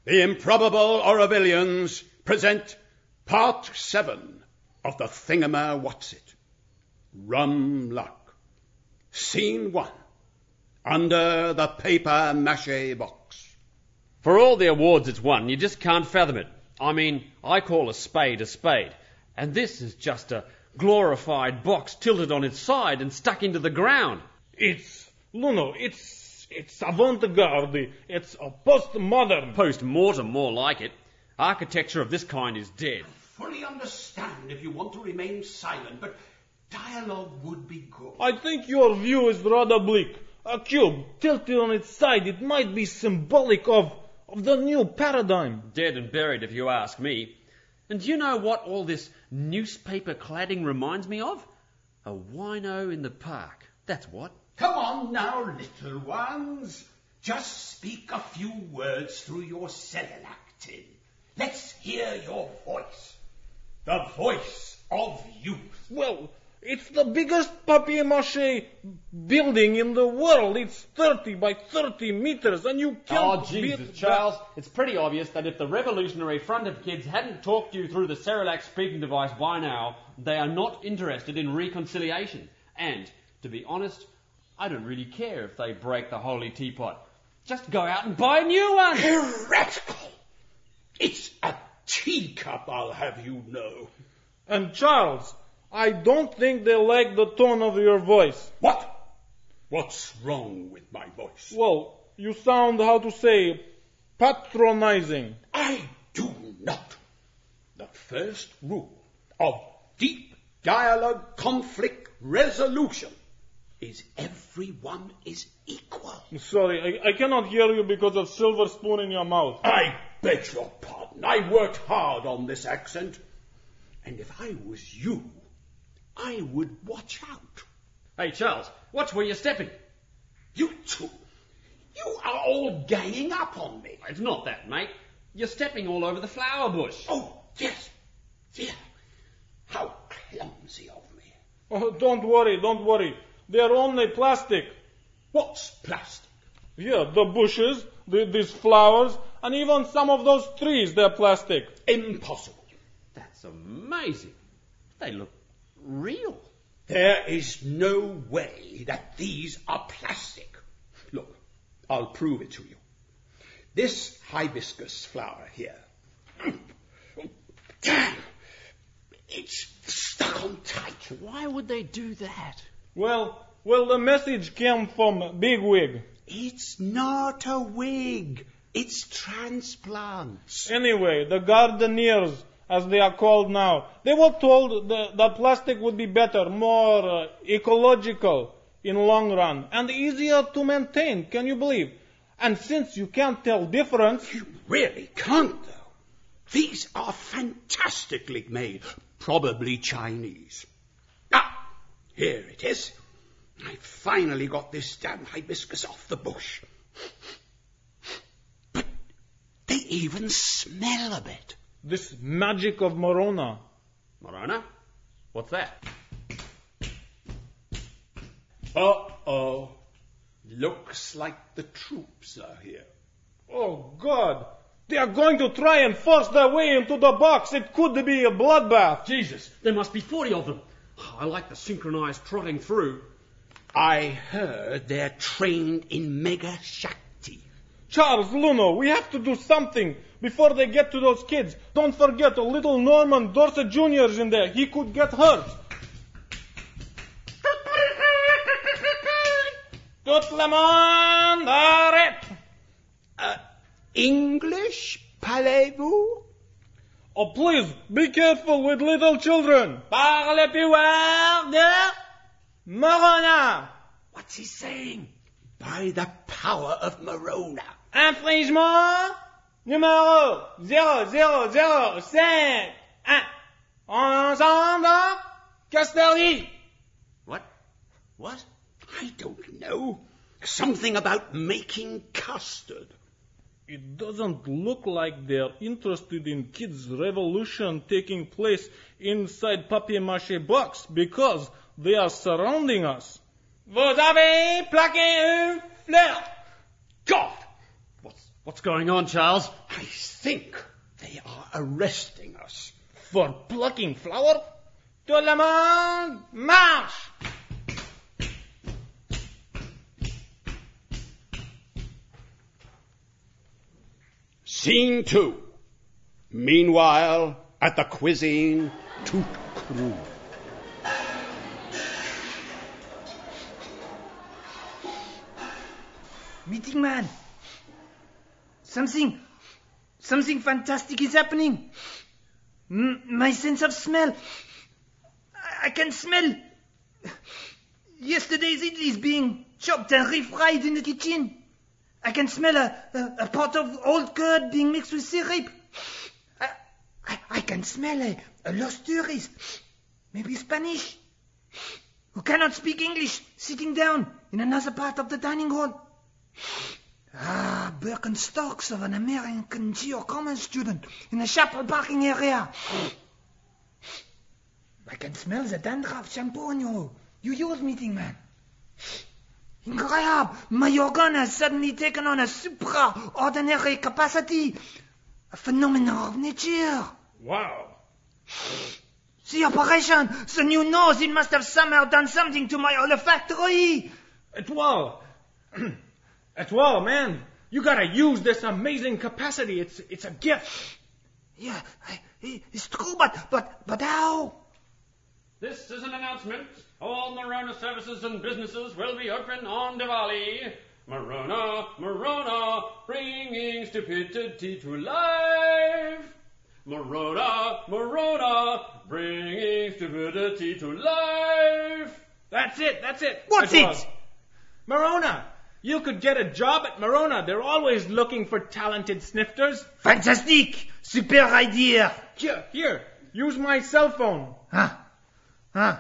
The Improbable Aurovillians present Part 7 of the Thingama-What's-It. Rum Luck. Scene 1. Under the paper-mache box. For all the awards it's won, you just can't fathom it. I mean, I call a spade, and this is just a glorified box tilted on its side and stuck into the ground. It's avant-garde. It's a postmodern. Post-mortem, more like it. Architecture of this kind is dead. Fully understand if you want to remain silent, but dialogue would be good. I think your view is rather bleak. A cube tilted on its side, it might be symbolic of the new paradigm. Dead and buried, if you ask me. And do you know what all this newspaper cladding reminds me of? A wino in the park. That's what. Come on now, little ones. Just speak a few words through your Cerelac tin. Let's hear your voice. The voice of youth. Well, it's the biggest papier-mâché building in the world. It's 30 by 30 meters, and you can't... Oh, Jesus, Charles. It's pretty obvious that if the revolutionary front of kids hadn't talked you through the Cerelac speaking device by now, they are not interested in reconciliation. And, to be honest, I don't really care if they break the holy teapot. Just go out and buy a new one. Heretical! It's a teacup, I'll have you know. And Charles, I don't think they like the tone of your voice. What? What's wrong with my voice? Well, you sound, how to say, patronizing. I do not. The first rule of deep dialogue conflict resolution is everyone is equal. Sorry, I cannot hear you because of silver spoon in your mouth. I beg your pardon. I worked hard on this accent. And if I was you, I would watch out. Hey, Charles, watch where you're stepping. You two, you are all ganging up on me. It's not that, mate. You're stepping all over the flower bush. Oh, yes. Yeah. How clumsy of me. Oh, don't worry. They're only plastic. What's plastic? Yeah, the bushes, these flowers, and even some of those trees, they're plastic. Impossible. That's amazing. They look real. There is no way that these are plastic. Look, I'll prove it to you. This hibiscus flower here. Damn! It's stuck on tight. Why would they do that? Well, the message came from Bigwig. It's not a wig. It's transplants. Anyway, the gardeners, as they are called now, they were told that plastic would be better, more ecological in long run, and easier to maintain, can you believe? And since you can't tell difference... You really can't, though. These are fantastically made, probably Chinese. Ah, here it is. I finally got this damn hibiscus off the bush. But they even smell a bit. This magic of Morona. Morona? What's that? Uh-oh. Looks like the troops are here. Oh, God. They are going to try and force their way into the box. It could be a bloodbath. Jesus, there must be 40 of them. I like the synchronized trotting through. I heard they're trained in Mega Shakti. Charles, Luno, we have to do something before they get to those kids. Don't forget, a little Norman Dorset Jr. is in there. He could get hurt. Tout le monde arrête. English, parlez-vous? Oh, please, be careful with little children. Parlez-vous de Morona? What's he saying? By the power of Morona. Infringement numéro 00051. Ensemble, Castelli. What? I don't know. Something about making custard. It doesn't look like they're interested in kids' revolution taking place inside papier-mâché box because they are surrounding us. Vous avez plaqué une fleur. God! What's going on, Charles? I think they are arresting us. For plucking flower? Tout le monde, marche! Scene 2. Meanwhile, at the cuisine, tout cru. Meeting man. Something fantastic is happening. My sense of smell. I can smell. Yesterday's idli is being chopped and refried in the kitchen. I can smell a pot of old curd being mixed with syrup. I can smell a lost tourist, maybe Spanish, who cannot speak English, sitting down in another part of the dining hall. Birkenstocks of an American geocommerce student in a chapel parking area. I can smell the dandruff shampoo you use, meeting man. Incroyable! My organ has suddenly taken on a supra-ordinary capacity. A phenomenon of nature. Wow. The operation! The new nose! It must have somehow done something to my olfactory! Etoile, man. You gotta use this amazing capacity. It's a gift. Yeah, it's true, but how? This is an announcement. All Morona services and businesses will be open on Diwali. Morona, bringing stupidity to life. Morona, bringing stupidity to life. That's it. What's it? Morona. You could get a job at Morona. They're always looking for talented snifters. Fantastic! Super idea! Here, use my cell phone. Huh?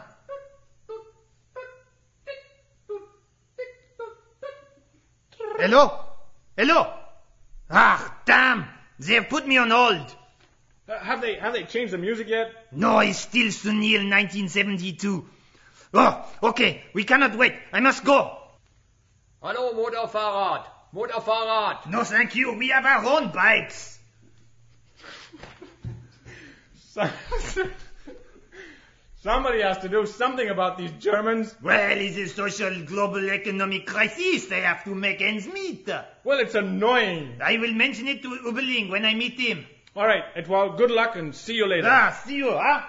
Hello? Ah, damn! They've put me on hold. Have they changed the music yet? No, it's still Sunil 1972. Oh, okay, we cannot wait. I must go. Hallo, Motorfahrrad. No, thank you. We have our own bikes. Somebody has to do something about these Germans. Well, it's a social global economic crisis. They have to make ends meet. Well, it's annoying. I will mention it to Uberling when I meet him. All right, Etoile, good luck and see you later. See you, huh?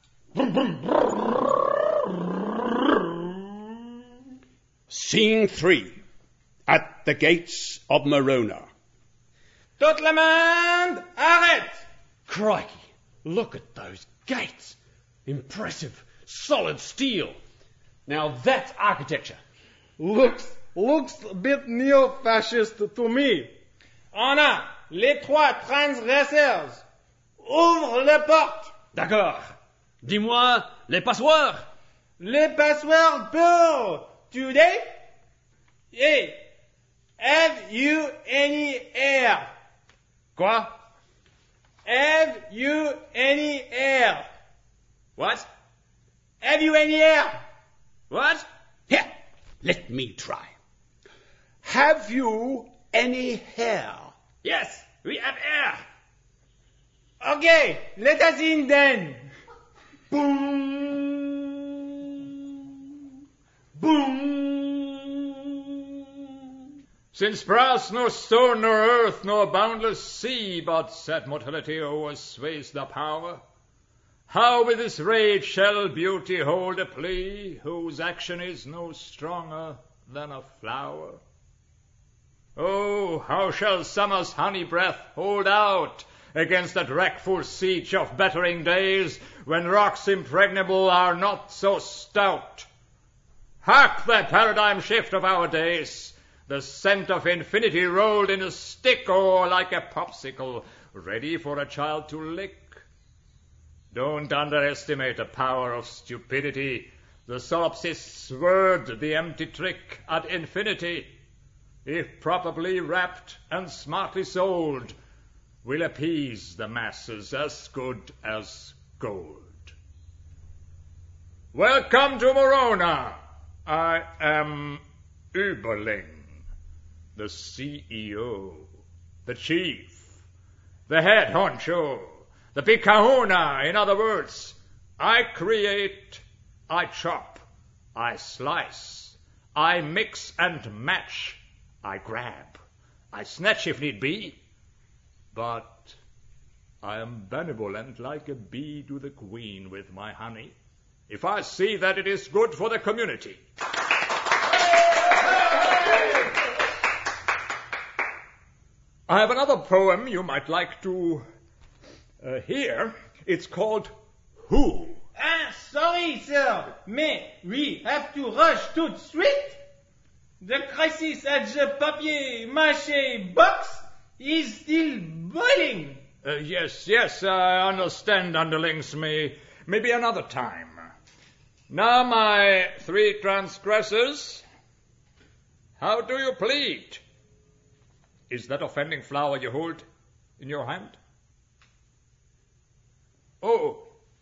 Scene 3. At the gates of Morona. Tout le monde, arrête! Crikey, look at those gates. Impressive, solid steel. Now that's architecture. Looks a bit neo-fascist to me. Anna, les trois transgresseurs. Ouvre les portes. D'accord. Dis-moi les passoires. Les passoires pour today? Hey, have you any air? Quoi? Have you any air? What? Have you any air? What? Here, let me try. Have you any hair? Yes, we have air. Okay, let us in then. Boom! Boom! Since brass nor stone nor earth nor boundless sea but set mortality oversways the power, how with this rage shall beauty hold a plea whose action is no stronger than a flower? Oh, how shall summer's honey breath hold out against that wreckful siege of battering days when rocks impregnable are not so stout? Hark the paradigm shift of our days! The scent of infinity rolled in a stick, or like a popsicle, ready for a child to lick. Don't underestimate the power of stupidity. The solipsist's word, the empty trick ad infinity, if properly wrapped and smartly sold, will appease the masses as good as gold. Welcome to Morona. I am Uberling, the CEO. the chief, the head honcho, the big kahuna. In other words, I create, I chop, I slice, I mix and match, I grab, I snatch if need be, but I am benevolent like a bee to the queen with my honey, if I see that it is good for the community. I have another poem you might like to hear. It's called Who? Sorry, sir. Mais we have to rush tout de suite. The crisis at the papier-mâché box is still boiling. Yes, I understand, underlings. Maybe another time. Now, my 3 transgressors, how do you plead? Is that offending flower you hold in your hand? Oh,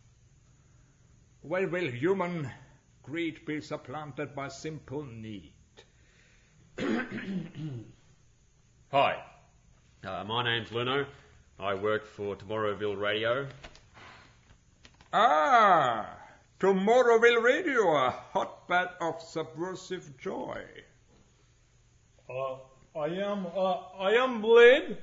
well, will human greed be supplanted by simple need? Hi, my name's Luno. I work for Tomorrowville Radio. Ah, Tomorrowville Radio, a hotbed of subversive joy. I am Blade.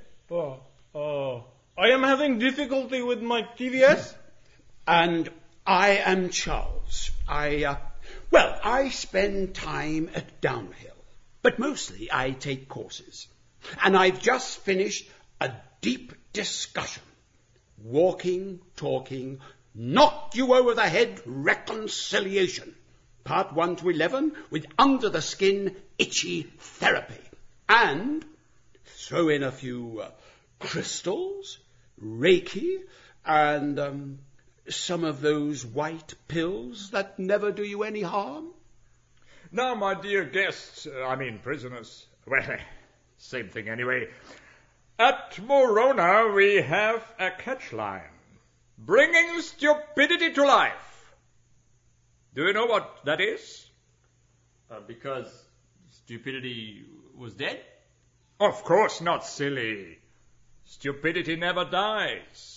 I am having difficulty with my TVS. And I am Charles. I spend time at Downhill, but mostly I take courses. And I've just finished a deep discussion. Walking, talking, knock you over the head reconciliation. Part 1 to 11 with under the skin itchy therapy. And throw in a few crystals, Reiki, and some of those white pills that never do you any harm. Now, my dear guests, prisoners, well, same thing anyway. At Morona, we have a catchline. Bringing stupidity to life. Do you know what that is? Because stupidity was dead? Of course not, silly. Stupidity never dies.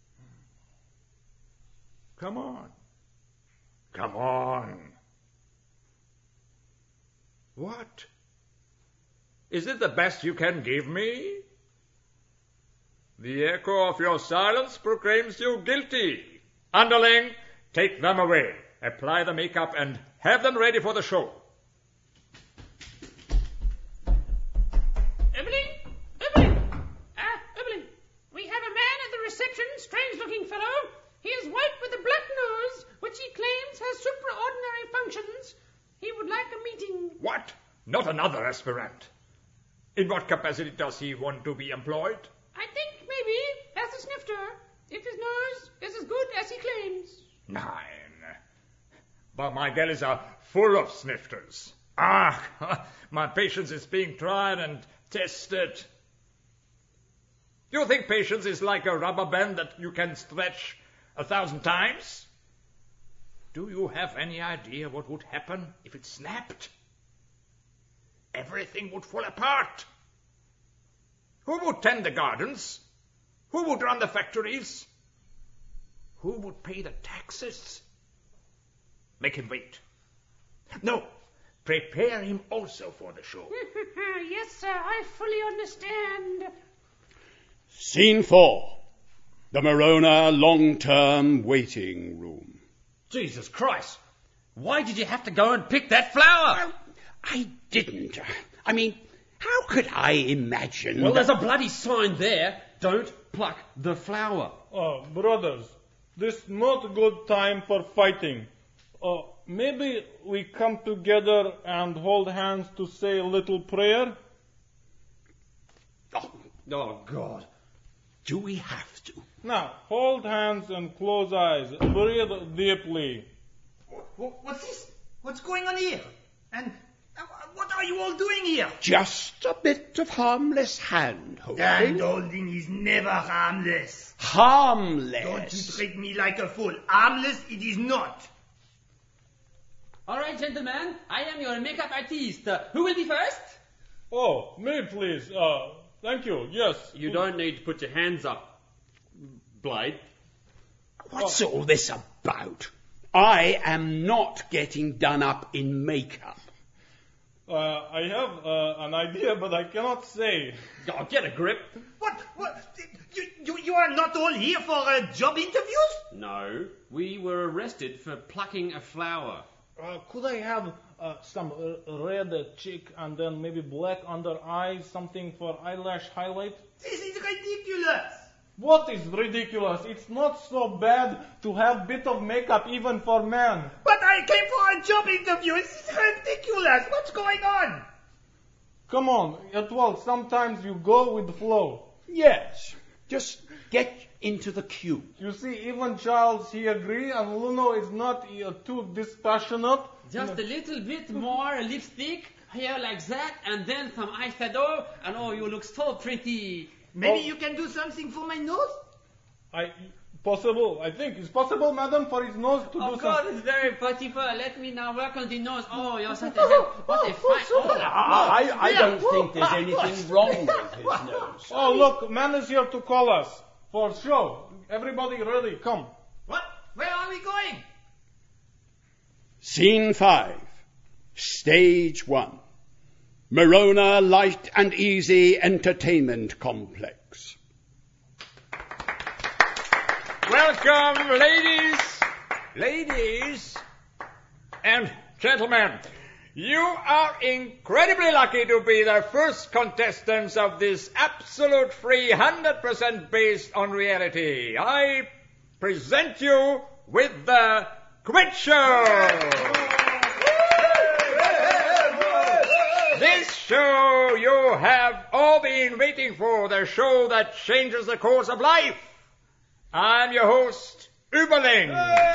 Come on. Come on. What? Is it the best you can give me? The echo of your silence proclaims you guilty. Underling, take them away. Apply the makeup and have them ready for the show. Evelyn, we have a man at the reception, strange-looking fellow. He is white with a black nose, which he claims has supraordinary functions. He would like a meeting. What? Not another aspirant. In what capacity does he want to be employed? I think maybe as a snifter, if his nose is as good as he claims. 9. But my galleys are full of snifters. My patience is being tried and tested. You think patience is like a rubber band that you can stretch 1,000 times? Do you have any idea what would happen if it snapped? Everything would fall apart. Who would tend the gardens? Who would run the factories? Who would pay the taxes? Make him wait. No, prepare him also for the show. Yes, sir, I fully understand. Scene 4. The Morona long-term waiting room. Jesus Christ! Why did you have to go and pick that flower? Well, I didn't. How could I imagine... Well, there's a bloody sign there. Don't pluck the flower. Brothers, this not good time for fighting. Maybe we come together and hold hands to say a little prayer? Oh, God. Do we have to? Now, hold hands and close eyes. Breathe deeply. What's this? What's going on here? And what are you all doing here? Just a bit of harmless hand-holding. Hand-holding is never harmless. Harmless. Don't you treat me like a fool. Harmless it is not. All right, gentlemen, I am your makeup artist. Who will be first? Me, please. Thank you. Yes. You don't need to put your hands up, Blade. What's all this about? I am not getting done up in makeup. I have an idea, but I cannot say. Oh, get a grip. What? You are not all here for job interviews? No, we were arrested for plucking a flower. Could I have some red cheek and then maybe black under eyes, something for eyelash highlight? This is ridiculous. What is ridiculous? It's not so bad to have bit of makeup even for men. But I came for a job interview. This is ridiculous. What's going on? Come on, Etoile, sometimes you go with the flow. Yes, just get into the queue. You see, even Charles, he agree, and Luno is not too dispassionate. Just a little bit more lipstick, hair like that, and then some eyeshadow, and oh, you look so pretty. Maybe you can do something for my nose? Possible, I think. It's possible, madam, for his nose to do Of course, something. it's very possible. Let me now work on the nose. Oh, you're such a help. What a fine... Oh, I don't think there's anything wrong with his nose. Oh, look, man is here to call us. For show. Everybody ready, come. What? Where are we going? Scene 5, Stage 1. Morona Light and Easy Entertainment Complex. Welcome, ladies and gentlemen. You are incredibly lucky to be the first contestants of this absolute free 100% based on reality. I present you with the Quit Show. This show you have all been waiting for, the show that changes the course of life. I'm your host, Überling.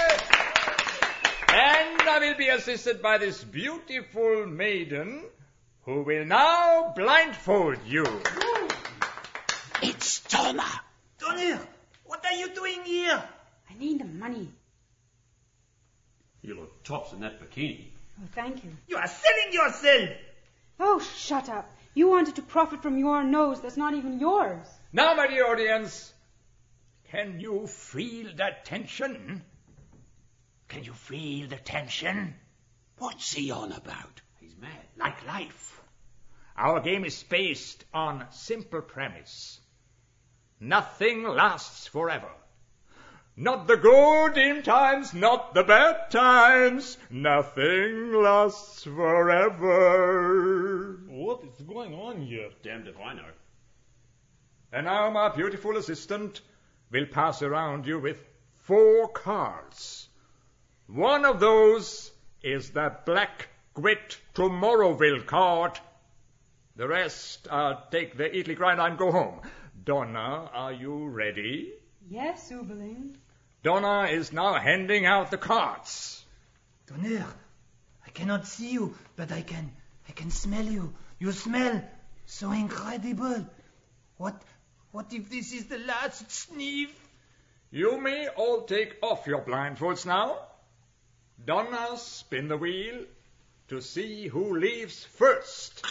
And I will be assisted by this beautiful maiden who will now blindfold you. It's Donna. Donna, what are you doing here? I need the money. you look tops in that bikini. Oh, thank you. You are selling yourself. Oh, shut up. You wanted to profit from your nose that's not even yours. Now, my dear audience, can you feel that tension? Can you feel the tension? What's he on about? He's mad. Like life. Our game is based on simple premise. Nothing lasts forever. Not the good in times, not the bad times. Nothing lasts forever. What is going on here? Damned if I know. And now my beautiful assistant will pass around you with 4 cards. One of those is the Black Grit Tomorrowville card. The rest, take the Italy grinder and go home. Donna, are you ready? Yes, Überling. Donna is now handing out the cards. Donner, I cannot see you, but I can smell you. You smell so incredible. What if this is the last sniff? You may all take off your blindfolds now. Donna, spin the wheel to see who leaves first.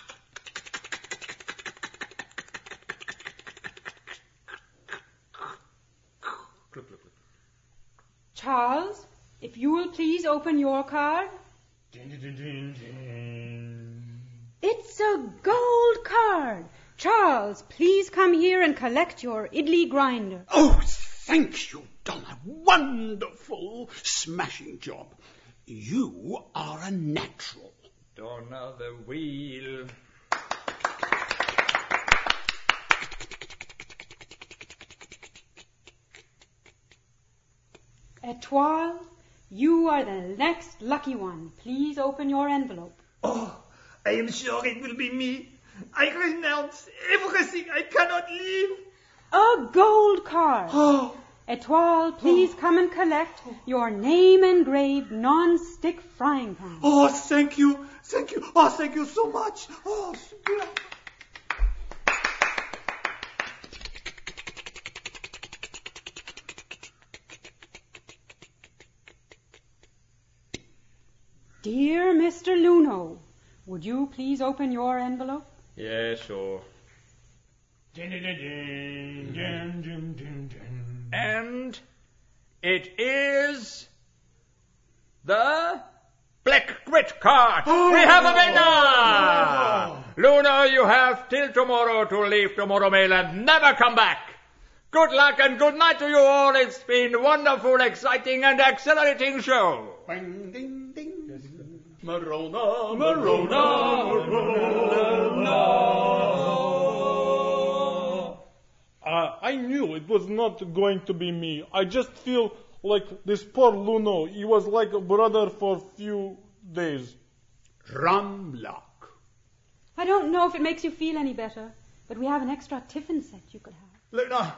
Charles, if you will please open your card. It's a gold card. Charles, please come here and collect your idly grinder. Oh, thank you, Donna. Wonderful. Smashing job. You are a natural. Donna, the wheel. Etoile, you are the next lucky one. Please open your envelope. Oh, I am sure it will be me. I renounce everything. I cannot leave. A gold card. Oh, Etoile, please come and collect your name-engraved non-stick frying pan. oh, thank you. Thank you. Oh, thank you so much. Oh, super. Dear Mr. Luno, would you please open your envelope? Yeah, sure. And it is the Black Grit cart. We have a winner! Luna, you have till tomorrow to leave Tomorrow Mail and never come back. Good luck and good night to you all. It's been a wonderful, exciting and accelerating show. Bang, ding, ding. Morona, I knew it was not going to be me. I just feel like this poor Luno. He was like a brother for a few days. Rum luck. I don't know if it makes you feel any better, but we have an extra tiffin set you could have. Luna.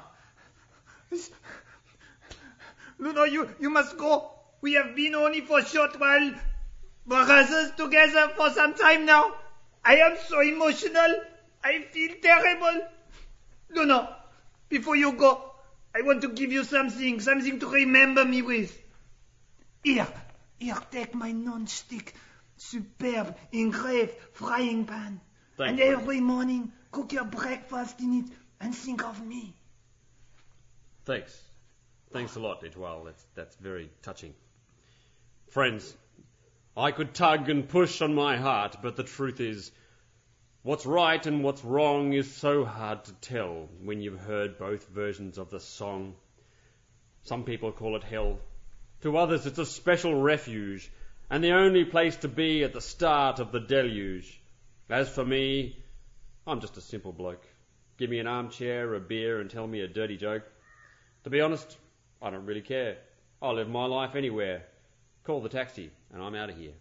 Luna, you must go. We have been only for a short while brothers together for some time now. I am so emotional. I feel terrible. Luna, before you go, I want to give you something to remember me with. Here, take my non-stick, superb, engraved frying pan. Thank and you. every morning, cook your breakfast in it and think of me. Thanks. Thanks a lot, Etoile. That's very touching. Friends, I could tug and push on my heart, but the truth is, what's right and what's wrong is so hard to tell when you've heard both versions of the song. Some people call it hell. To others it's a special refuge, and the only place to be at the start of the deluge. As for me, I'm just a simple bloke. Give me an armchair, a beer, and tell me a dirty joke. To be honest, I don't really care. I'll live my life anywhere. Call the taxi, and I'm out of here.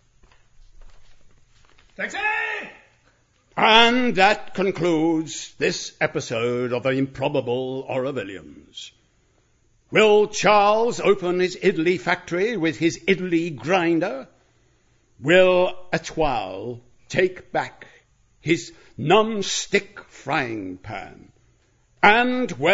Taxi! And that concludes this episode of Improbable Orwellians. Will Charles open his idly factory with his idly grinder? Will Etoile take back his non-stick frying pan? And